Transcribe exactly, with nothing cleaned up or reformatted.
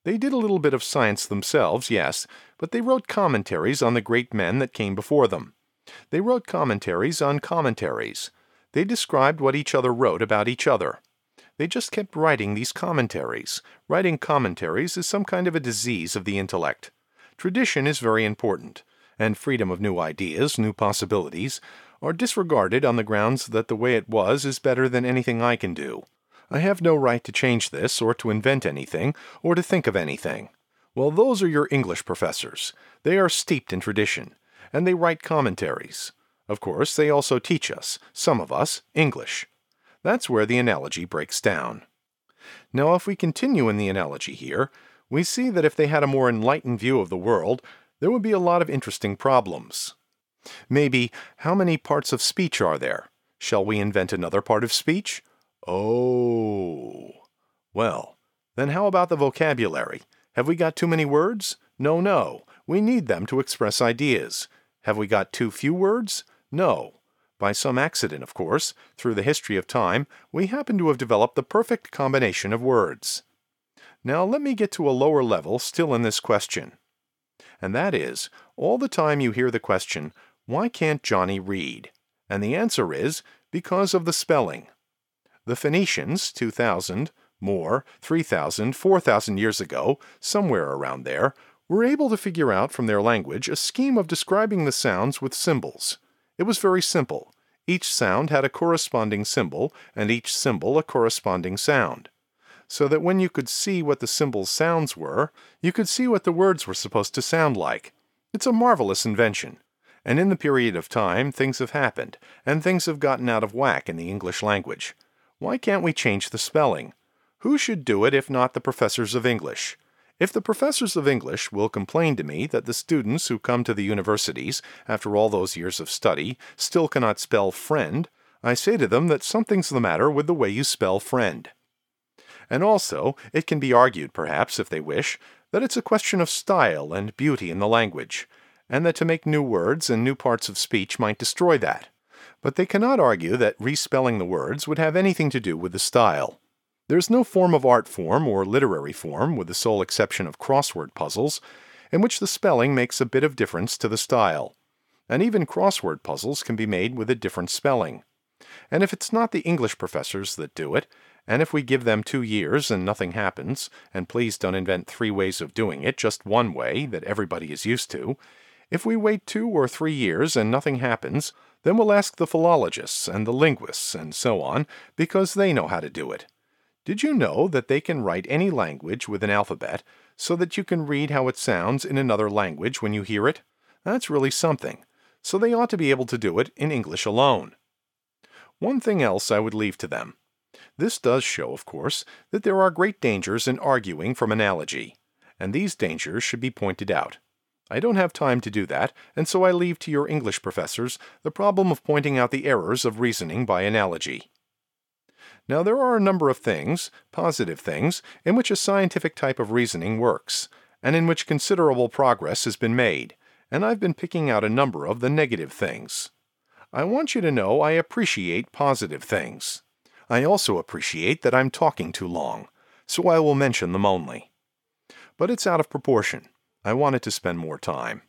They did a little bit of science themselves, yes, but they wrote commentaries on the great men that came before them. They wrote commentaries on commentaries. They described what each other wrote about each other. They just kept writing these commentaries. Writing commentaries is some kind of a disease of the intellect. Tradition is very important, and freedom of new ideas, new possibilities, are disregarded on the grounds that the way it was is better than anything I can do. I have no right to change this, or to invent anything, or to think of anything. Well, those are your English professors. They are steeped in tradition, and they write commentaries. Of course, they also teach us, some of us, English. That's where the analogy breaks down. Now, if we continue in the analogy here, we see that if they had a more enlightened view of the world, there would be a lot of interesting problems. Maybe, how many parts of speech are there? Shall we invent another part of speech? Oh. Well, then how about the vocabulary? Have we got too many words? No, no. We need them to express ideas. Have we got too few words? No. By some accident, of course, through the history of time, we happen to have developed the perfect combination of words. Now let me get to a lower level still in this question. And that is, all the time you hear the question, why can't Johnny read? And the answer is, because of the spelling. The Phoenicians, two thousand, more, three thousand, four thousand years ago, somewhere around there, were able to figure out from their language a scheme of describing the sounds with symbols. It was very simple. Each sound had a corresponding symbol, and each symbol a corresponding sound. So that when you could see what the symbol's sounds were, you could see what the words were supposed to sound like. It's a marvelous invention. And in the period of time, things have happened, and things have gotten out of whack in the English language. Why can't we change the spelling? Who should do it if not the professors of English? If the professors of English will complain to me that the students who come to the universities, after all those years of study, still cannot spell friend, I say to them that something's the matter with the way you spell friend. And also, it can be argued, perhaps, if they wish, that it's a question of style and beauty in the language, and that to make new words and new parts of speech might destroy that. But they cannot argue that respelling the words would have anything to do with the style. There's no form of art form or literary form, with the sole exception of crossword puzzles, in which the spelling makes a bit of difference to the style. And even crossword puzzles can be made with a different spelling. And if it's not the English professors that do it, and if we give them two years and nothing happens, and please don't invent three ways of doing it, just one way that everybody is used to, if we wait two or three years and nothing happens, then we'll ask the philologists and the linguists and so on, because they know how to do it. Did you know that they can write any language with an alphabet so that you can read how it sounds in another language when you hear it? That's really something. So they ought to be able to do it in English alone. One thing else I would leave to them. This does show, of course, that there are great dangers in arguing from analogy, and these dangers should be pointed out. I don't have time to do that, and so I leave to your English professors the problem of pointing out the errors of reasoning by analogy. Now there are a number of things, positive things, in which a scientific type of reasoning works, and in which considerable progress has been made, and I've been picking out a number of the negative things. I want you to know I appreciate positive things. I also appreciate that I'm talking too long, so I will mention them only. But it's out of proportion. I wanted to spend more time.